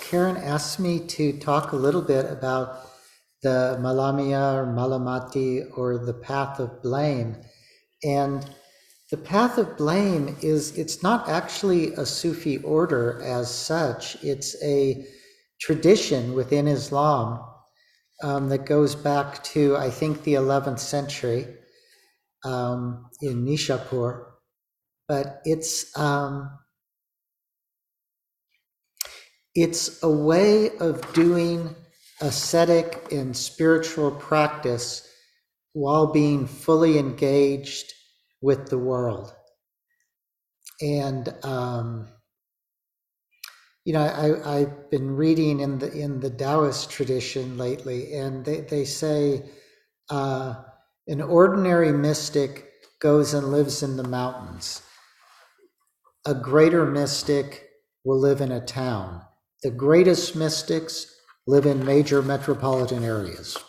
Karen asked me to talk a little bit about the Malamia or Malamati or the path of blame. And the path of blame it's not actually a Sufi order as such. It's a tradition within Islam that goes back to, I think, the 11th century in Nishapur. But it's a way of doing ascetic and spiritual practice while being fully engaged with the world. And I've been reading in the Taoist tradition lately, and they say an ordinary mystic goes and lives in the mountains. A greater mystic will live in a town. The greatest mystics live in major metropolitan areas.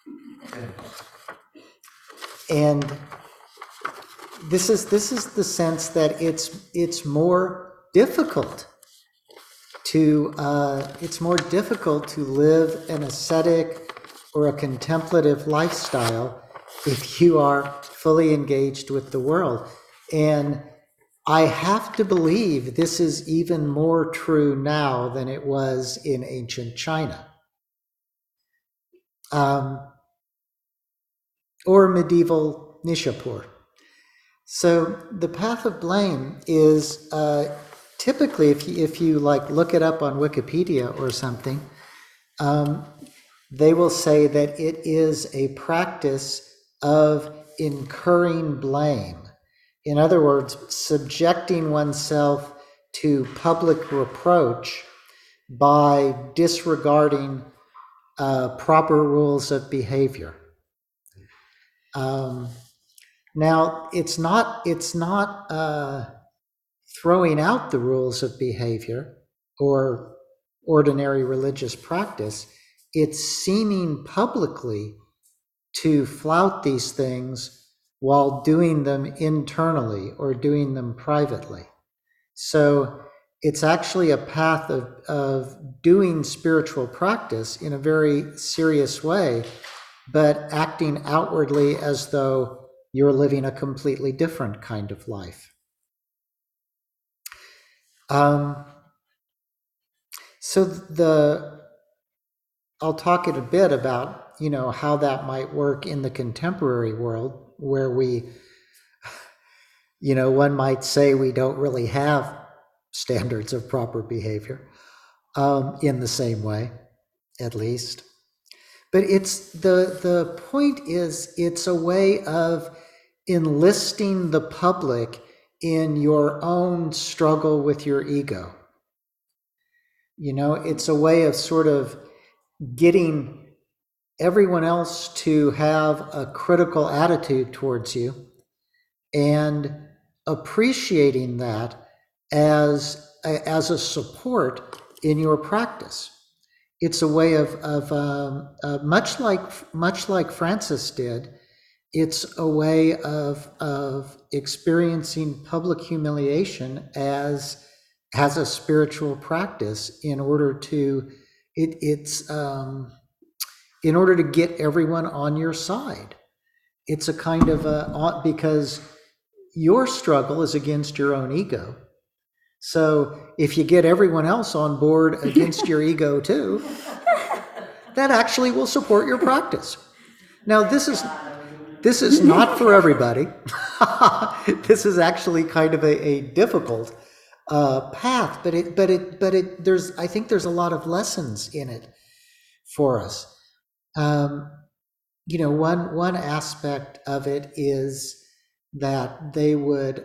And this is the sense that it's more difficult to live an ascetic or a contemplative lifestyle if you are fully engaged with the world. And I have to believe this is even more true now than it was in ancient China. Or medieval Nishapur. So the path of blame is typically, if you like look it up on Wikipedia or something, they will say that it is a practice of incurring blame. In other words, subjecting oneself to public reproach by disregarding proper rules of behavior. Now, it's not throwing out the rules of behavior or ordinary religious practice. It's seeming publicly to flout these things while doing them internally or doing them privately. So it's actually a path of doing spiritual practice in a very serious way, but acting outwardly as though you're living a completely different kind of life. I'll talk a bit about, how that might work in the contemporary world where we, one might say we don't really have standards of proper behavior in the same way, at least. But it's the point is it's a way of enlisting the public in your own struggle with your ego. It's a way of sort of getting everyone else to have a critical attitude towards you and appreciating that as a support in your practice. It's a way of much like Francis did. It's a way of experiencing public humiliation as a spiritual practice in order to in order to get everyone on your side. It's a kind of because your struggle is against your own ego. So if you get everyone else on board against your ego too, that actually will support your practice. Now this is not for everybody. This is actually kind of a difficult path, but I think there's a lot of lessons in it for us. One aspect of it is that they would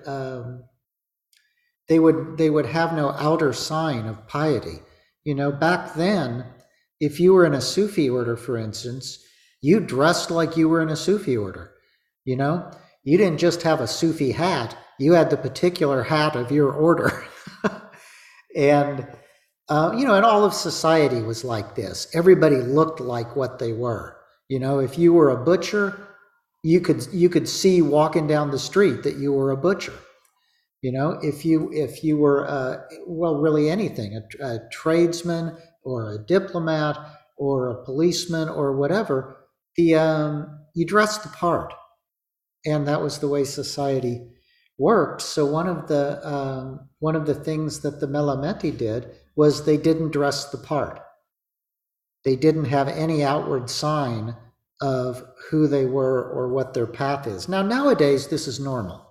have no outer sign of piety. Back then, if you were in a Sufi order, for instance, you dressed like you were in a Sufi order. You didn't just have a Sufi hat, you had the particular hat of your order. And and all of society was like this. Everybody looked like what they were. If you were a butcher, you could see walking down the street that you were a butcher. If you were really anything, a tradesman or a diplomat or a policeman or whatever, you dress the part, and that was the way society worked. So one of the things that the Melameti did was they didn't dress the part. They didn't have any outward sign of who they were or what their path is. Now, nowadays, this is normal.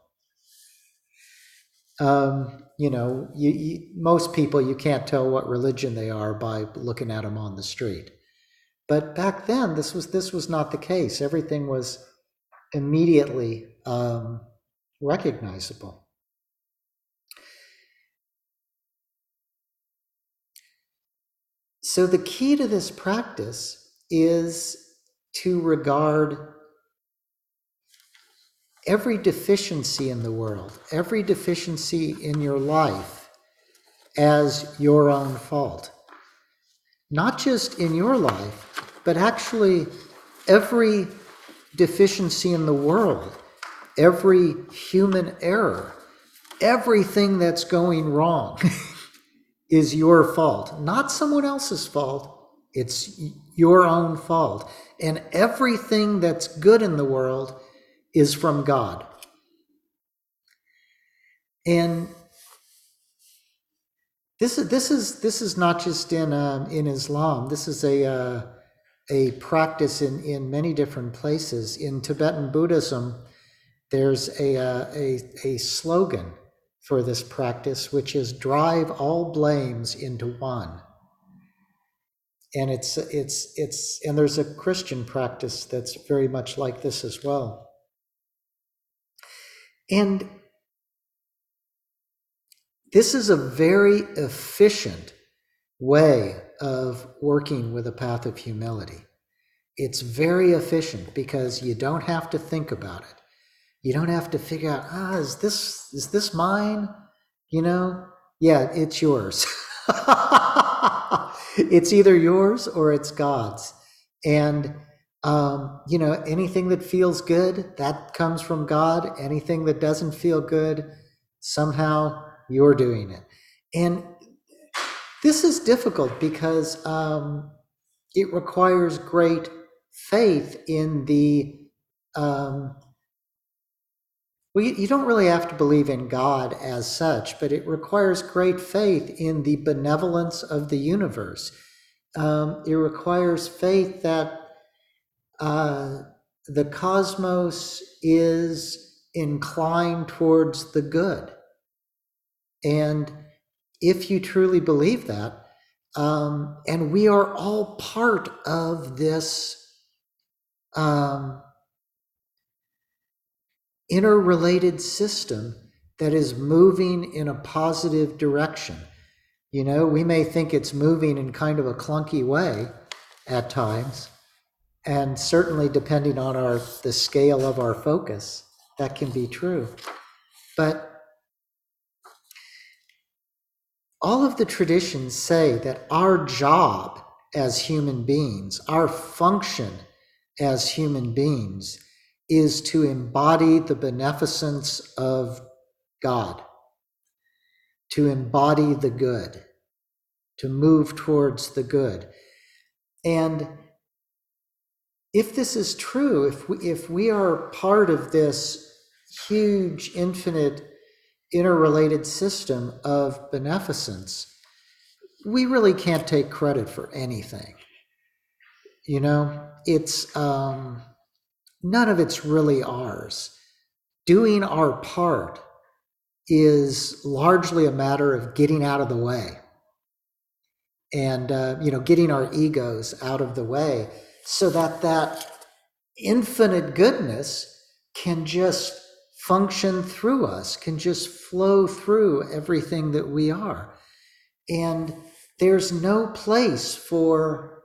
Most people, you can't tell what religion they are by looking at them on the street. But back then, this was not the case. Everything was immediately recognizable. So the key to this practice is to regard every deficiency in the world, every deficiency in your life as your own fault. Not just in your life, but actually every deficiency in the world, every human error, everything that's going wrong is your fault, not someone else's fault. It's your own fault. And everything that's good in the world is from God. And this is not just in Islam. This is a practice in many different places. In Tibetan Buddhism, there's a slogan for this practice, which is drive all blames into one. And and there's a Christian practice that's very much like this as well. And this is a very efficient way of working with a path of humility. It's very efficient because you don't have to think about it. You don't have to figure out, is this mine? Yeah, it's yours. It's either yours or it's God's. And, anything that feels good, that comes from God. Anything that doesn't feel good, somehow you're doing it. And this is difficult because it requires great faith in the you don't really have to believe in God as such, but it requires great faith in the benevolence of the universe. It requires faith that the cosmos is inclined towards the good. And if you truly believe that, and we are all part of this interrelated system that is moving in a positive direction. We may think it's moving in kind of a clunky way at times, and certainly depending on the scale of our focus, that can be true. But all of the traditions say that our job as human beings, our function as human beings, is to embody the beneficence of God, to embody the good, to move towards the good. And if this is true, if we are part of this huge, infinite, interrelated system of beneficence, we really can't take credit for anything. It's none of it's really ours. Doing our part is largely a matter of getting out of the way and, getting our egos out of the way so that infinite goodness can just function through us, can just flow through everything that we are. And there's no place for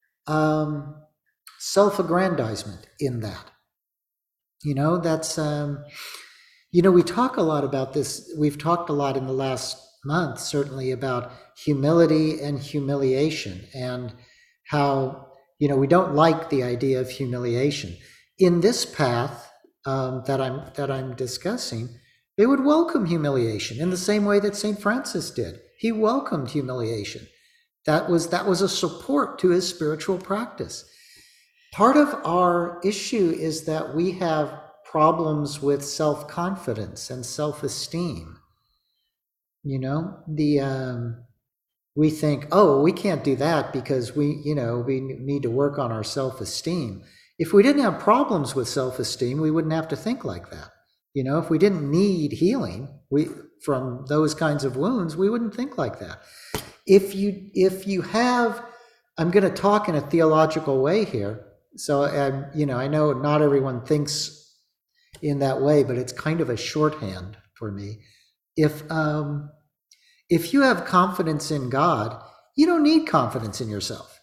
self-aggrandizement in that. That's, we talk a lot about this. We've talked a lot in the last month, certainly, about humility and humiliation and how, we don't like the idea of humiliation. In this path that I'm discussing, they would welcome humiliation in the same way that St. Francis did. He welcomed humiliation. That was a support to his spiritual practice. Part of our issue is that we have problems with self-confidence and self-esteem. We think, oh, we can't do that because we need to work on our self-esteem. If we didn't have problems with self-esteem, we wouldn't have to think like that. If we didn't need healing from those kinds of wounds, we wouldn't think like that. If you have, I'm going to talk in a theological way here. So, I know not everyone thinks in that way, but it's kind of a shorthand for me. If you have confidence in God, you don't need confidence in yourself.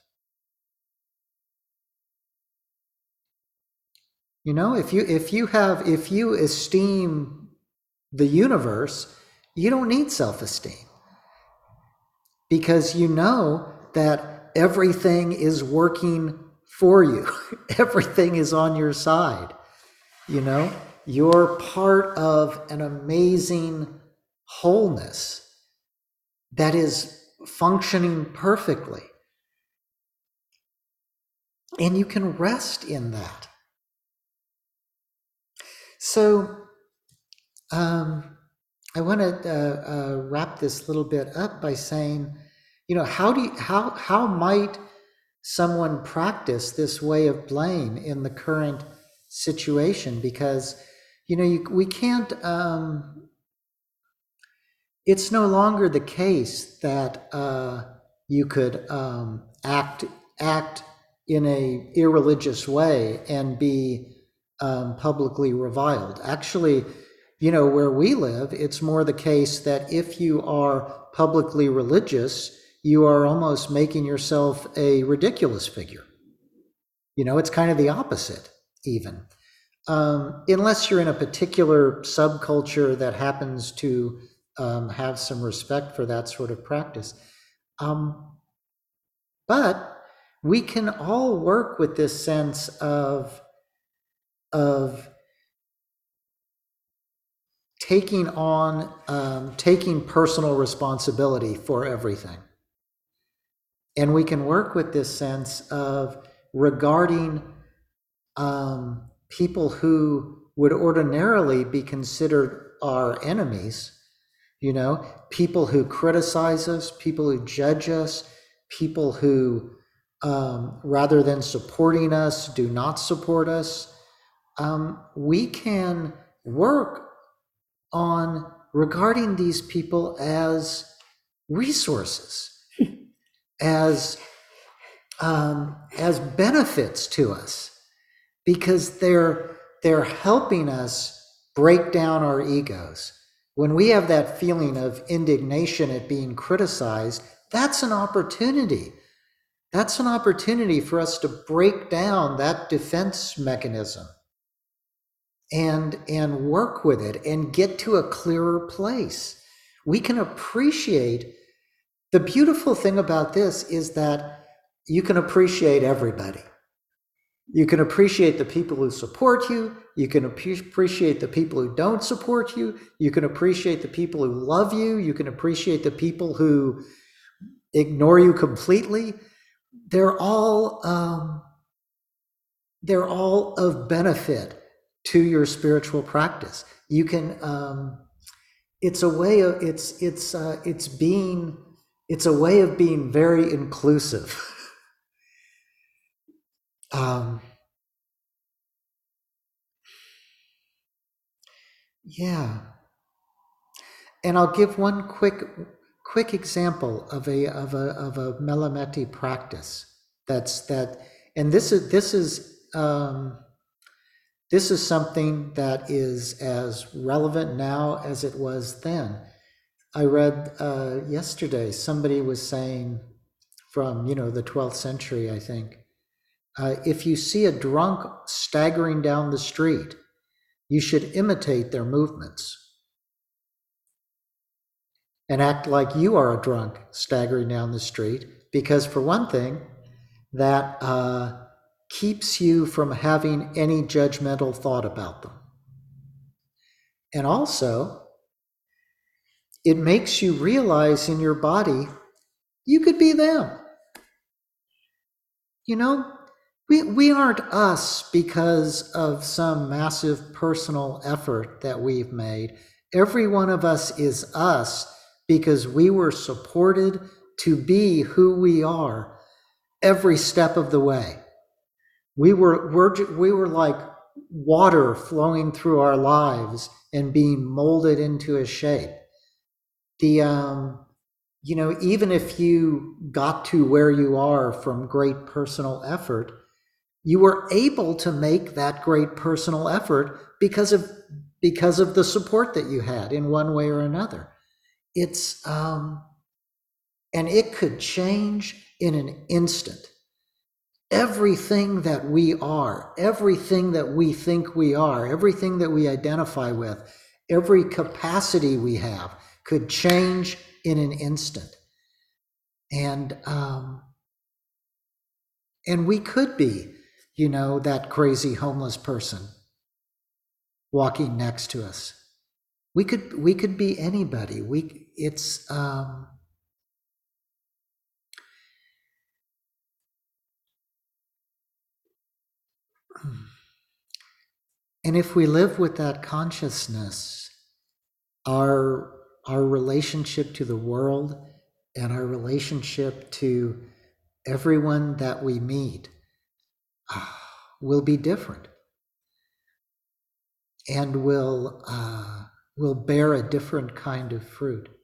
If you esteem the universe, you don't need self-esteem, because you know that everything is working for you. Everything is on your side. You're part of an amazing wholeness that is functioning perfectly. And you can rest in that. So I want to wrap this little bit up by saying, how might someone practice this way of blame in the current situation? Because we can't. It's no longer the case that you could act in a irreligious way and be publicly reviled. Actually, where we live, it's more the case that if you are publicly religious, you are almost making yourself a ridiculous figure. It's kind of the opposite, even. Unless you're in a particular subculture that happens to have some respect for that sort of practice. But we can all work with this sense of taking personal responsibility for everything. And we can work with this sense of regarding people who would ordinarily be considered our enemies, people who criticize us, people who judge us, people who, rather than supporting us, do not support us. We can work on regarding these people as resources, as benefits to us, because they're helping us break down our egos. When we have that feeling of indignation at being criticized, that's an opportunity. That's an opportunity for us to break down that defense mechanism and work with it and get to a clearer place. We can appreciate. The beautiful thing about this is that you can appreciate everybody. You can appreciate the people who support you. You can appreciate the people who don't support you. You can appreciate the people who love you. You can appreciate the people who ignore you completely. They're all of benefit to your spiritual practice. You can. It's a way of being very inclusive. Yeah. And I'll give one quick example of a Melameti practice. And this is something that is as relevant now as it was then. I read yesterday, somebody was saying from the 12th century, I think, if you see a drunk staggering down the street, you should imitate their movements and act like you are a drunk staggering down the street, because for one thing, that keeps you from having any judgmental thought about them. And also, it makes you realize in your body You could be them. You know, we aren't us because of some massive personal effort that we've made. Every one of us is us because we were supported to be who we are every step of the way. We were like water flowing through our lives and being molded into a shape. The even if you got to where you are from great personal effort, you were able to make that great personal effort because of the support that you had in one way or another. It's and it could change in an instant. Everything that we are, everything that we think we are, everything that we identify with, every capacity we have could change in an instant. And we could be, that crazy homeless person walking next to us. We could be anybody. It's and if we live with that consciousness, our relationship to the world and our relationship to everyone that we meet will be different, and will bear a different kind of fruit.